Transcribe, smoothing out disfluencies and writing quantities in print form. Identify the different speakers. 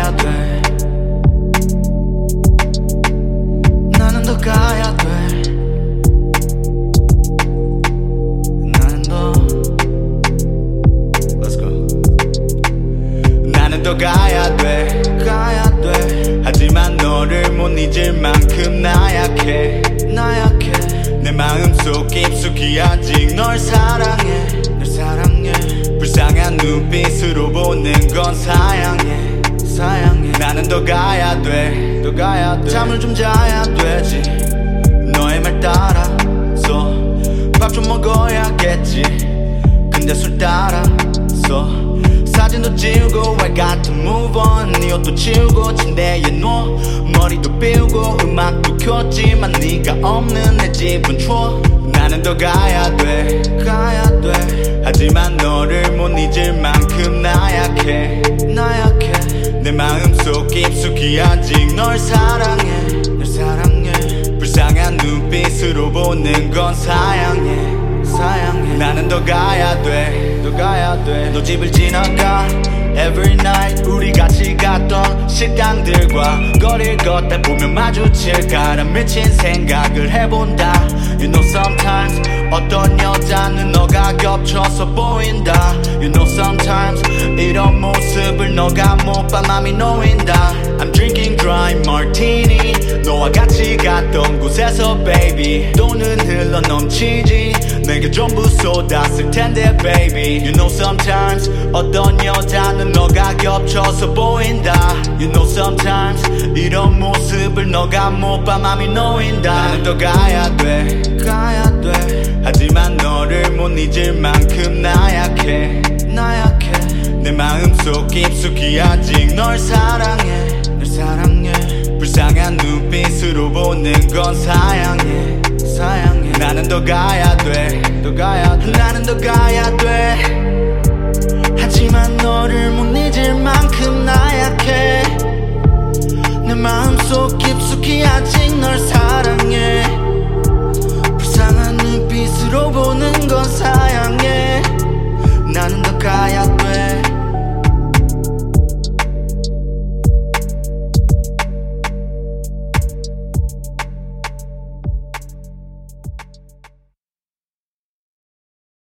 Speaker 1: 가야 돼. 나는 더 가야 돼. 나는 더 Let's go. 나는 더 가야 돼. 가야 돼. 하지만 너를 못 잊을 만큼 나약해. 나약해. 내 마음속 깊숙이 아직 널 사랑해. 널 사랑해. 불쌍한 눈빛으로 보는 건 사양해. 사양해. 나는 더 가야 돼. 더 가야 돼. 잠을 좀 자야 되지. 너의 말 따라서 밥 좀 먹어야겠지. 근데 술 따라서 사진도 지우고 I got to move on. 네 옷도 치우고 침대에 누워 머리도 비우고 음악도 켰지만 네가 없는 내 집은 추워. 나는 더 가야 돼. 가야 돼. 하지만 너를 못 잊을 만큼 나약해. 나약해. 내 마음속 깊숙이 아직 널 사랑해. 널 사랑해. 불쌍한 눈빛으로 보는 건 사양해. 사양해. 나는 더 가야 돼. 더 가야 돼. 너 집을 지나가 Every night 우리 같이 갔던 식당들과 거리를 걷다 보면 마주칠까란 미친 생각을 해본다. You know sometimes 어떤 여자는 너가 겹쳐서 보인다. You know sometimes 이런 모습을 너가 못 봐 맘이 놓인다. I'm drinking dry martini 너와 같이 갔던 곳에서 baby 돈은 흘러 넘치지. 내게 전부 쏟았을 텐데 baby. You know sometimes 어떤 여자는 너가 겹쳐서 보인다. You know sometimes 이런 모습을 너가 못 봐 맘이 놓인다. 나는 더 가야 돼. 가야 돼. 하지만 너를 못 잊을 만큼 나약해. 나약해. 내 마음속 깊숙이 아직 널 사랑해. 널 사랑해. 불쌍한 눈빛으로 보는 건 사양해. 사양해. 나는 더 가야 돼. 더 가야 돼. 나는 더 가야 돼. 하지만 너를 못 잊을 만큼 나약해. 내 마음속 깊숙이 아직 널 사랑해. 불쌍한 눈빛으로 보는 건 사양해. 나는 더 가야 돼.